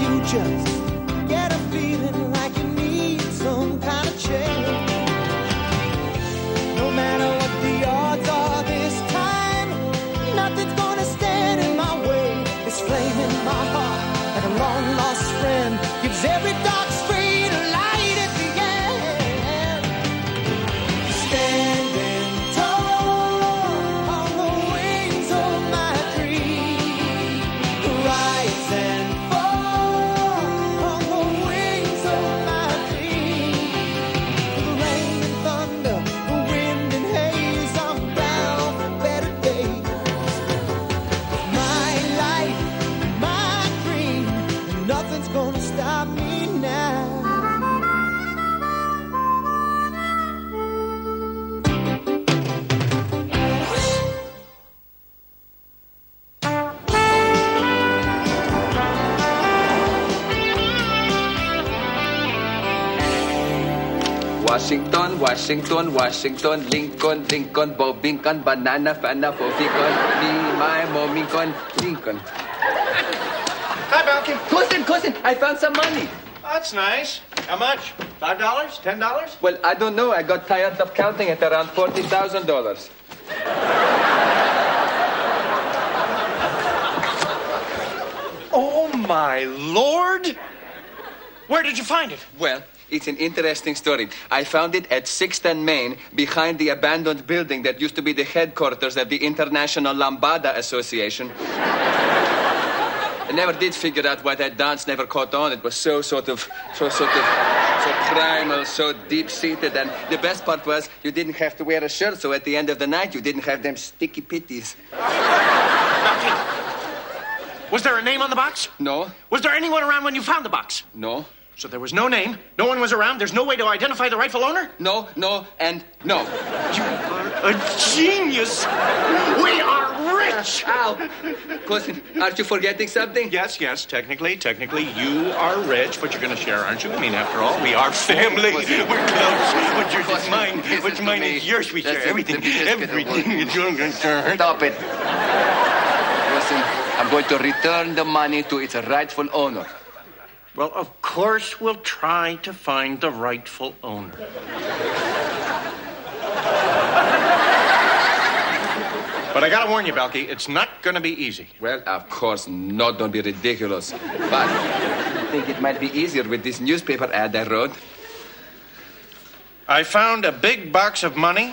you just get a feeling like you need some kind of change? No matter what the odds are this time, nothing's gonna stand in my way. This flame in my heart, like a long lost friend, gives every dark street a light at the end. Standing tall on the wings of my dream, rise and fall on the wings of my dream. The rain and thunder, the wind and haze, I'm bound for better days. My life, my dream, nothing's gonna stop me now. Washington, Washington, Washington, Lincoln, Lincoln, Bob Lincoln, banana, fana, Bobbicon, me, my, Momicon, Lincoln. Hi, Balky. Cousin, I found some money. That's nice. How much? $5? $10? Well, I don't know. I got tired of counting at around $40,000. Oh, my Lord! Where did you find it? Well, it's an interesting story. I found it at 6th and Main, behind the abandoned building that used to be the headquarters of the International Lambada Association. I never did figure out why that dance never caught on. It was so primal, so deep-seated. And the best part was you didn't have to wear a shirt, so at the end of the night, you didn't have them sticky pitties. Was there a name on the box? No, Was there anyone around when you found the box? no, So there was no name, no one was around, there's no way to identify the rightful owner? no, and no. You are a genius! We are rich! Ow! Cousin, aren't you forgetting something? Yes, technically, you are rich, but you're going to share, aren't you? I mean, after all, we are family. We're close. What's yours is mine. What's mine is yours. We share everything. Everything is yours. Stop it. Cousin, I'm going to return the money to its rightful owner. Well, of course, we'll try to find the rightful owner. But I gotta warn you, Balky, it's not gonna be easy. Well, of course not. Don't be ridiculous. But I think it might be easier with this newspaper ad I wrote. I found a big box of money.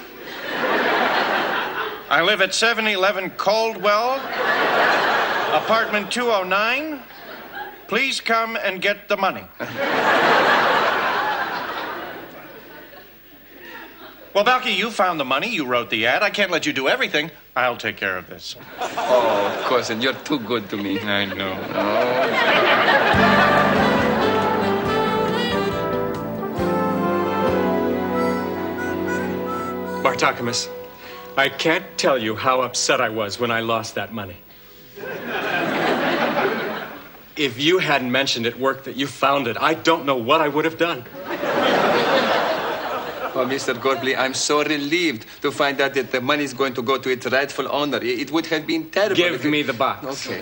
I live at 711 Caldwell, apartment 209. Please come and get the money. Well, Balky, you found the money. You wrote the ad. I can't let you do everything. I'll take care of this. Oh, cousin, you're too good to me. I know. Bartakamus, I can't tell you how upset I was when I lost that money. If you hadn't mentioned at work that you found it, I don't know what I would have done. Oh, Mr. Gorbley, I'm so relieved to find out that the money is going to go to its rightful owner. It would have been terrible. Give me the box. Okay.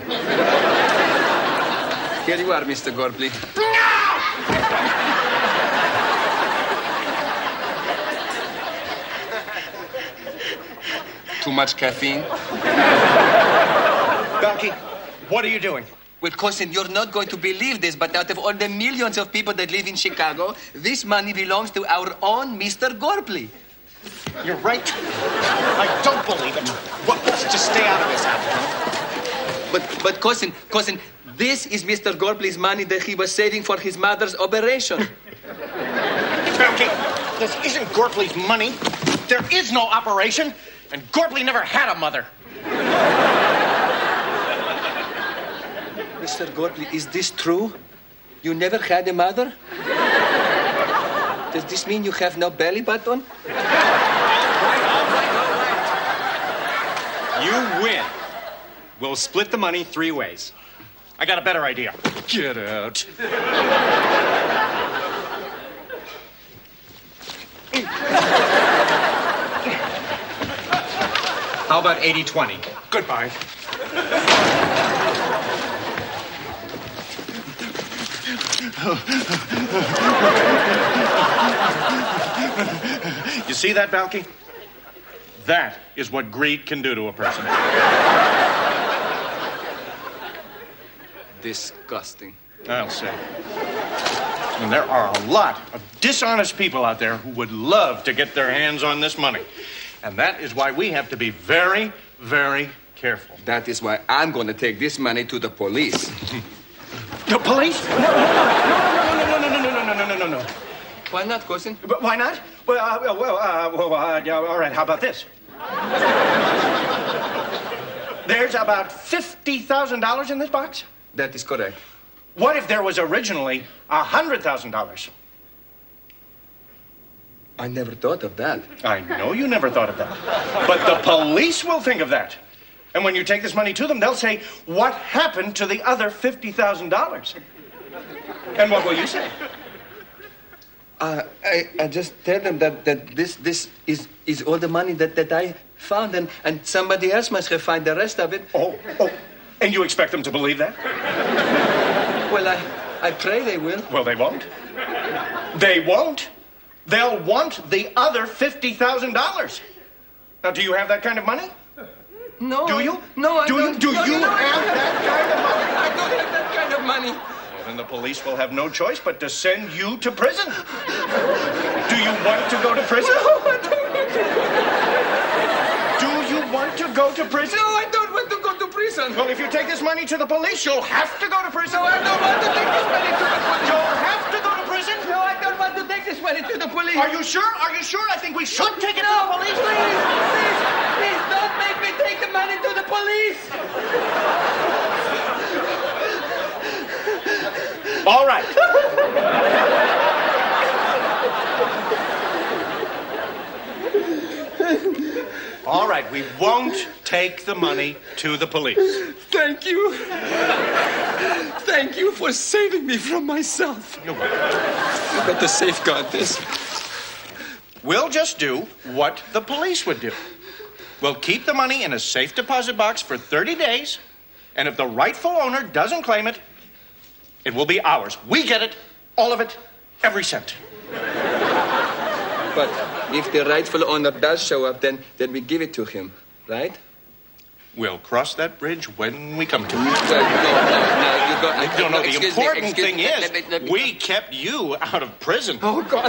Here you are, Mr. Gorbley. Too much caffeine? Balky, what are you doing? Well, cousin, you're not going to believe this, but out of all the millions of people that live in Chicago, this money belongs to our own Mr. Gorbley. You're right. I don't believe it. Well, let's just stay out of this, Al. But cousin, this is Mr. Gorbley's money that he was saving for his mother's operation. Balky, this isn't Gorbley's money. There is no operation, and Gorbley never had a mother. Mr. Gorbley, is this true? You never had a mother? Does this mean you have no belly button? You win. We'll split the money 3 ways. I got a better idea. Get out. How about 80-20? Goodbye. You see that, Balky? That is what greed can do to a person. Disgusting. I'll say. And there are a lot of dishonest people out there who would love to get their hands on this money. And that is why we have to be very, very careful. That is why I'm going to take this money to the police. The police? No. Why not, cousin? But why not? Well, all right, how about this? There's about $50,000 in this box? That is correct. What if there was originally $100,000? I never thought of that. I know you never thought of that. But the police will think of that. And when you take this money to them, they'll say, what happened to the other $50,000? And what will you say? I just tell them that this is all the money that I found, and somebody else must have found the rest of it. Oh. And you expect them to believe that? Well, I pray they will. Well, they won't. They won't. They'll want the other $50,000. Now, do you have that kind of money? No. Do you? No, I don't. Do you have that kind of money? I don't have that kind of money. Well, then the police will have no choice but to send you to prison. Do you want to go to prison? No, I don't want to. Do you want to go to prison? No, I don't want to go to prison. Well, if you take this money to the police, you'll have to go to prison. No, I don't want to take this money to the police. You'll have to go to prison. No, I don't want to take this money to the police. Are you sure? Are you sure? I think we should take it to No, the police. please, don't make me take the money to the police. All right. All right, we won't take the money to the police. Thank you. Thank you for saving me from myself. You're welcome. I've got to safeguard this. We'll just do what the police would do. We'll keep the money in a safe deposit box for 30 days, and if the rightful owner doesn't claim it, it will be ours. We get it, all of it, every cent. But if the rightful owner does show up, then we give it to him, right? We'll cross that bridge when we come to it. No, you go. No, the Excuse me, important excuse thing me. is Let me- we kept you out of prison. Oh, God.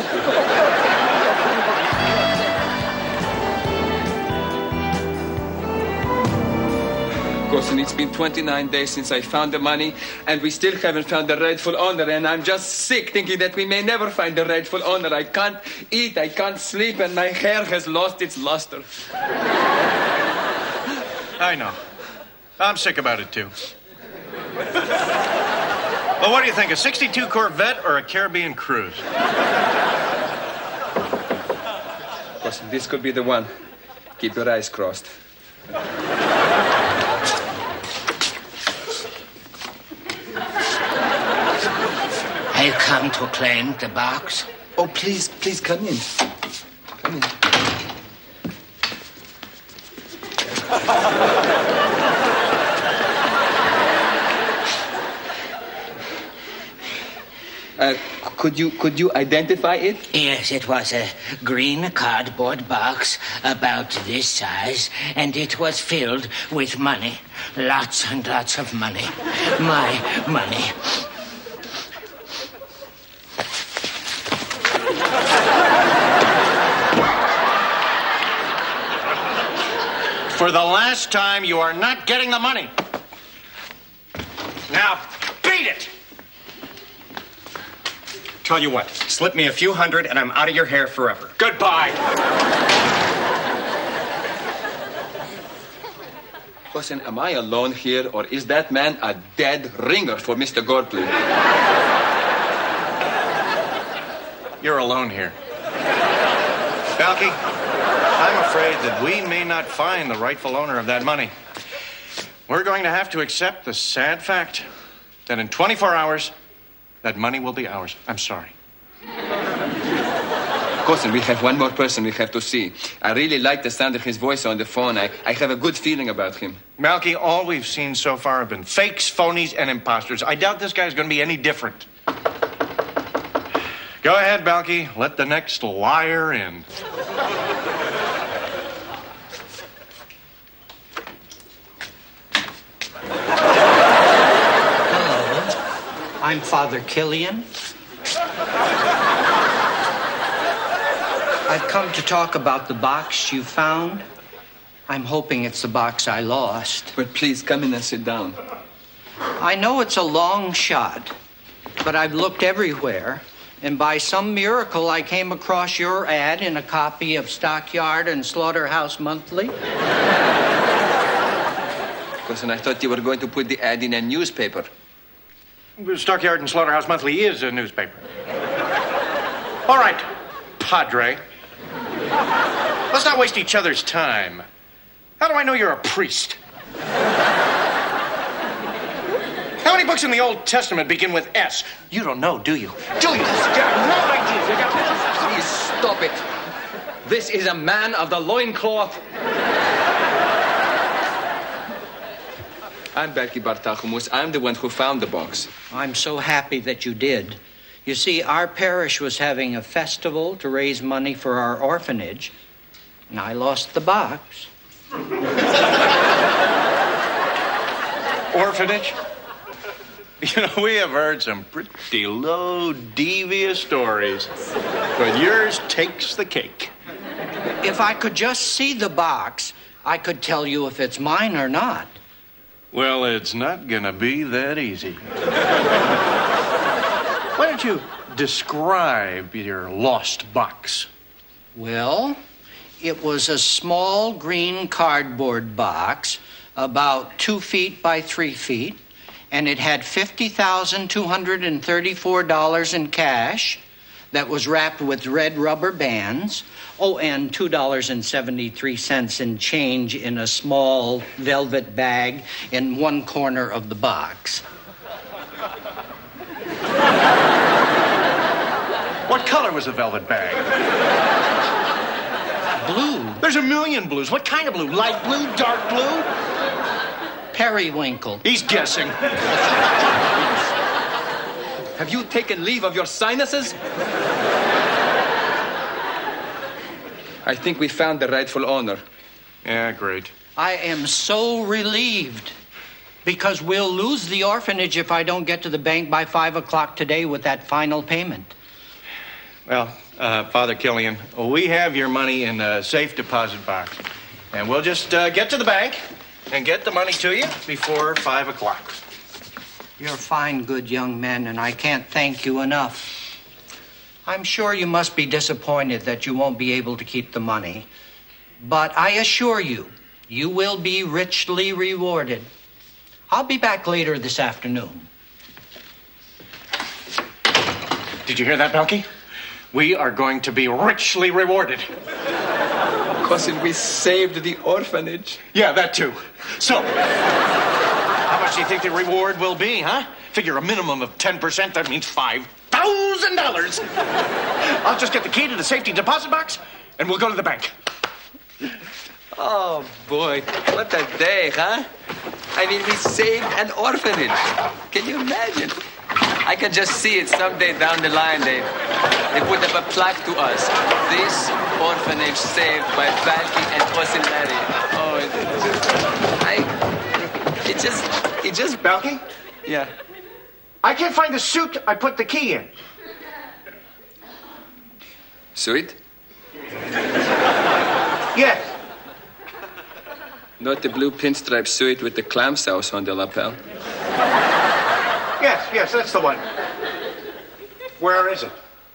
Cousin, it's been 29 days since I found the money, and we still haven't found the rightful owner, and I'm just sick thinking that we may never find the rightful owner. I can't eat, I can't sleep, and my hair has lost its luster. I know. I'm sick about it, too. Well, what do you think, a 62 Corvette or a Caribbean cruise? Cousin, this could be the one. Keep your eyes crossed. I come to claim the box. Oh, please come in. Come in. Could you identify it? Yes, it was a green cardboard box about this size, and it was filled with money. Lots and lots of money. My money. For the last time, you are not getting the money. Now, beat it! Tell you what, slip me a few hundred and I'm out of your hair forever. Goodbye. Cousin, am I alone here, or is that man a dead ringer for Mr. Gorpley? You're alone here. Balky, I'm afraid that we may not find the rightful owner of that money. We're going to have to accept the sad fact that in 24 hours, that money will be ours. I'm sorry. Cousin, we have one more person we have to see. I really like the sound of his voice on the phone. I have a good feeling about him. Malky, all we've seen so far have been fakes, phonies, and imposters. I doubt this guy's going to be any different. Go ahead, Balky. Let the next liar in. Hello, I'm Father Killian. I've come to talk about the box you found. I'm hoping it's the box I lost. But please come in and sit down. I know it's a long shot, but I've looked everywhere, and by some miracle I came across your ad in a copy of Stockyard and Slaughterhouse Monthly. Listen, I thought you were going to put the ad in a newspaper. Stockyard and Slaughterhouse Monthly is a newspaper. All right, Padre. Let's not waste each other's time. How do I know you're a priest? How many books in the Old Testament begin with S? You don't know, do you? Do you? Please stop it. This is a man of the loincloth. I'm Balky Bartachumus. I'm the one who found the box. I'm so happy that you did. You see, our parish was having a festival to raise money for our orphanage, and I lost the box. Orphanage? You know, we have heard some pretty low, devious stories, but yours takes the cake. If I could just see the box, I could tell you if it's mine or not. Well, it's not gonna be that easy. Why don't you describe your lost box? Well, it was a small green cardboard box, about 2 feet by 3 feet, and it had $50,234 in cash that was wrapped with red rubber bands. Oh, and $2.73 in change in a small velvet bag in one corner of the box. What color was the velvet bag? Blue. There's a million blues. What kind of blue? Light blue? Dark blue? Periwinkle. He's guessing. Have you taken leave of your sinuses? I think we found the rightful owner. Yeah, great. I am so relieved, because we'll lose the orphanage if I don't get to the bank by 5 o'clock today with that final payment. Well, Father Killian, we have your money in a safe deposit box. And we'll just get to the bank and get the money to you before 5 o'clock. You're a fine, good young man, and I can't thank you enough. I'm sure you must be disappointed that you won't be able to keep the money. But I assure you, you will be richly rewarded. I'll be back later this afternoon. Did you hear that, Balky? We are going to be richly rewarded. Cousin, we saved the orphanage. Yeah, that too. So, how much do you think the reward will be, huh? Figure a minimum of 10%. That means $5,000. I'll just get the key to the safety deposit box, and we'll go to the bank. Oh, boy. What a day, huh? I mean, we saved an orphanage. Can you imagine? I can just see it someday down the line. They put up a plaque to us. This orphanage saved by Balky and Cousin Larry. Oh, it just... Balky? Yeah. I can't find the suit I put the key in. Suit? Yes. Not the blue pinstripe suit with the clam sauce on the lapel. Yes, that's the one. Where is it?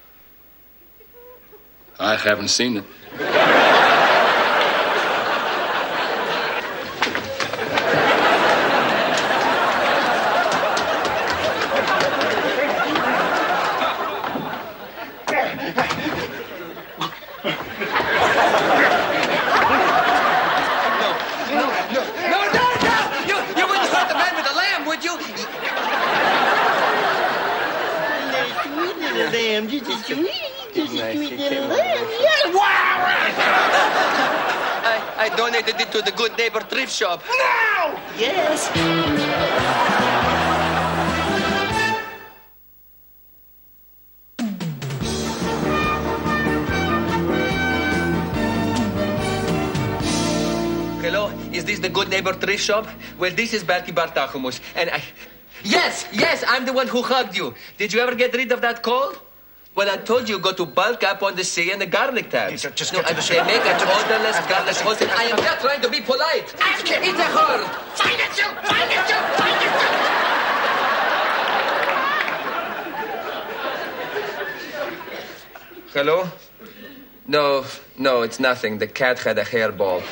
I haven't seen it. You wouldn't hurt the man with the lamb, would you? Lamb, just a sweet little lamb. I donated it to the Good Neighbor thrift shop. No! Yes. good neighbor thrift shop? Well, this is Balki Bartachumus, and I... Yes, I'm the one who hugged you. Did you ever get rid of that cold? Well, I told you, go to Bulk Up on the Sea and the garlic tabs. Just no, get to the they shop. make a odorless garlic hostel. I am not trying to be polite. Ask him. It's a whore. Find it, you! Find it, you! Find it, you! Hello? No, it's nothing. The cat had a hairball.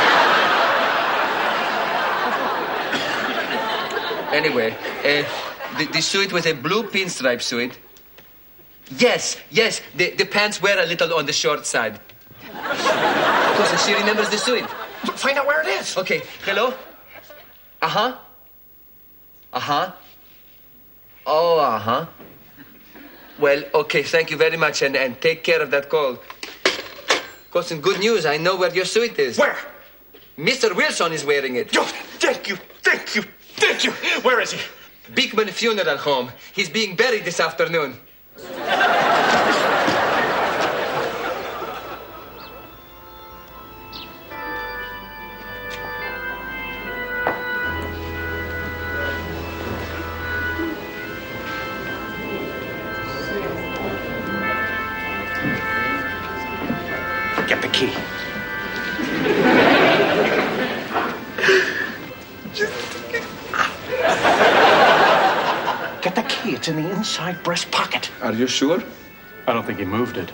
Anyway, the suit was a blue pinstripe suit. Yes, the pants were a little on the short side. Because she remembers the suit. Find out where it is. Okay, hello? Uh-huh. Oh, uh-huh. Well, okay, thank you very much, and take care of that cold. Cousin, good news. I know where your suit is. Where? Mr. Wilson is wearing it. Oh, thank you. Where is he? Beekman Funeral Home. He's being buried this afternoon. Get the key. Get the key. It's in the inside breast pocket. Are you sure? I don't think he moved it.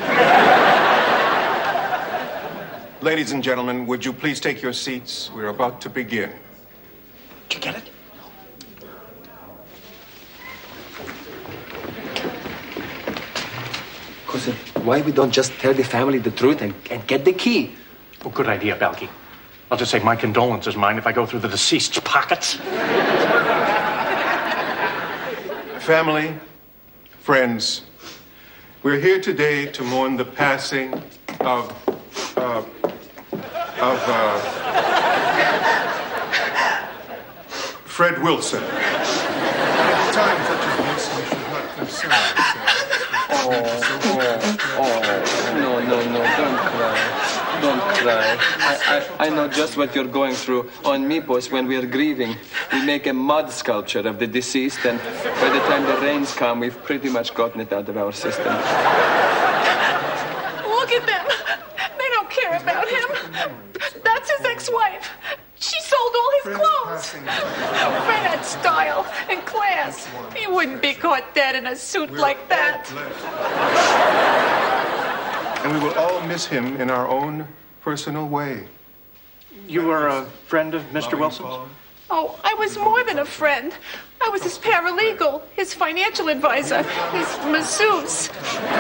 Ladies and gentlemen, would you please take your seats? We're about to begin. Did you get it? Cousin, why we don't just tell the family the truth and get the key? Well, good idea, Balki. I'll just say my condolences, mind, if I go through the deceased's pockets. Family, friends, we're here today to mourn the passing of Fred Wilson. At times such as this, we should not concern ourselves. No, don't cry. I know just what you're going through. On Mipos, when we are grieving, we make a mud sculpture of the deceased, and by the time the rains come, we've pretty much gotten it out of our system. Look at them. They don't care about him. That's his ex-wife. She sold all his clothes. Fred had style and class. He wouldn't be caught dead in a suit like that. And we will all miss him in our own personal way. You were a friend of Mr. Wilson's? Oh, I was more than a friend. I was his paralegal, his financial advisor, his masseuse.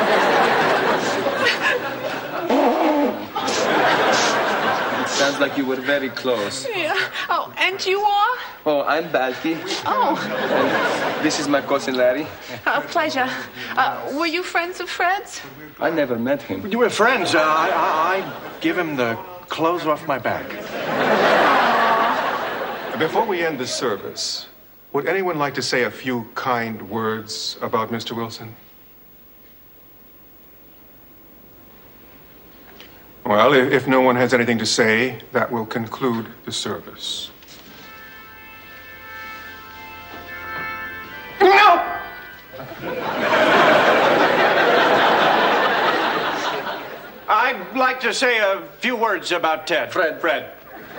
It sounds like you were very close. Yeah. Oh, and you are? Oh, I'm Balki. Oh, And this is my cousin Larry. a pleasure. Were you friends of Fred's? I never met him. You were friends. I give him the clothes off my back. Before we end the service, would anyone like to say a few kind words about Mr. Wilson? Well, if no one has anything to say, that will conclude the service. No! I'd like to say a few words about Ted. Fred.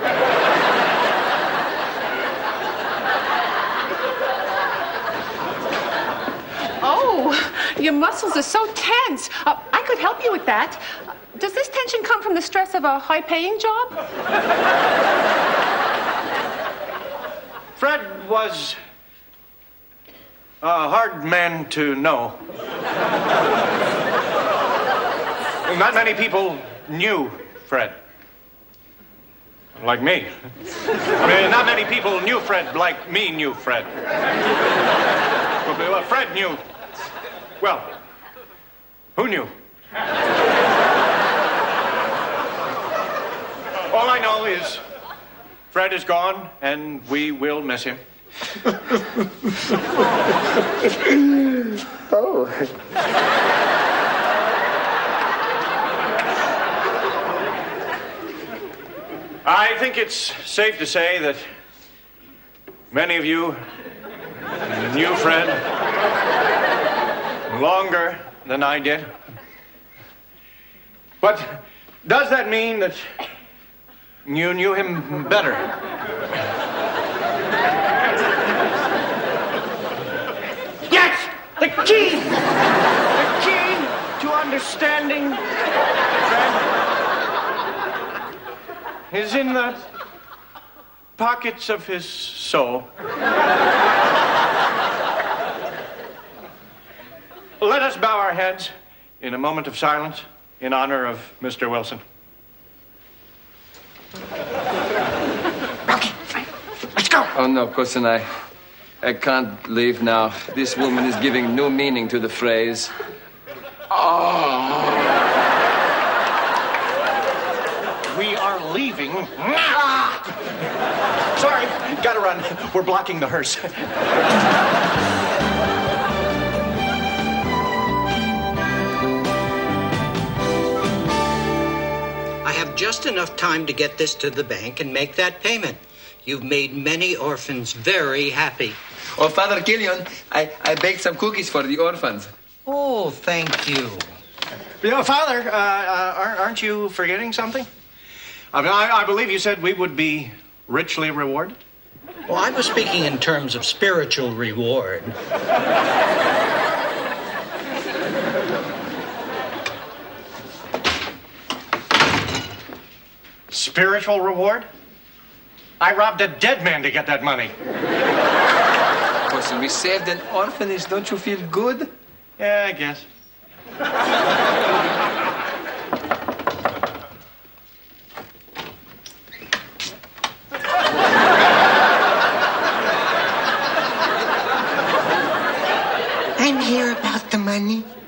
Oh, your muscles are so tense. I could help you with that. Does this tension come from the stress of a high-paying job? Fred was a hard man to know. Not many people knew Fred. Like me. I mean, not many people knew Fred like me knew Fred. Well, Fred knew. Well, who knew? All I know is Fred is gone, and we will miss him. I think it's safe to say that many of you knew Fred longer than I did. But does that mean that you knew him better? Yes! The key! The key to understanding Fred is in the pockets of his soul. Let us bow our heads in a moment of silence in honor of Mr. Wilson. Rocky, let's go. Oh, no, Cousin, I can't leave now. This woman is giving new meaning to the phrase. We are leaving now. Sorry, gotta run. We're blocking the hearse. I have just enough time to get this to the bank and make that payment. You've made many orphans very happy. Oh, Father Killian, I baked some cookies for the orphans. Oh, thank you. Father, aren't you forgetting something? I believe you said we would be richly rewarded. Well, I was speaking in terms of spiritual reward. Spiritual reward? I robbed a dead man to get that money. Cousin, we saved an orphanage. Don't you feel good? Yeah, I guess. I'm here about the money.